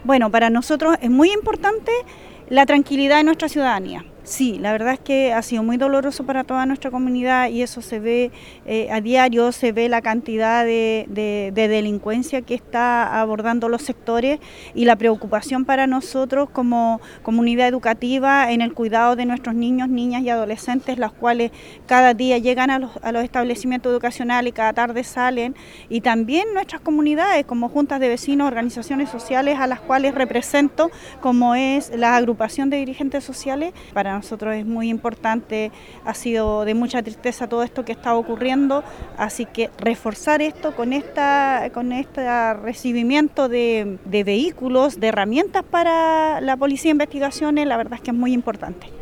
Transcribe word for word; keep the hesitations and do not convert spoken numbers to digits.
Bueno, para nosotros es muy importante la tranquilidad de nuestra ciudadanía. Sí, la verdad es que ha sido muy doloroso para toda nuestra comunidad y eso se ve eh, a diario, se ve la cantidad de, de, de delincuencia que está abordando los sectores y la preocupación para nosotros como comunidad educativa en el cuidado de nuestros niños, niñas y adolescentes, los cuales cada día llegan a los, a los establecimientos educacionales y cada tarde salen, y también nuestras comunidades como juntas de vecinos, organizaciones sociales a las cuales represento, como es la agrupación de dirigentes sociales. Para nosotros es muy importante, ha sido de mucha tristeza todo esto que está ocurriendo, así que reforzar esto con esta con este recibimiento de, de vehículos, de herramientas para la Policía de Investigaciones, la verdad es que es muy importante.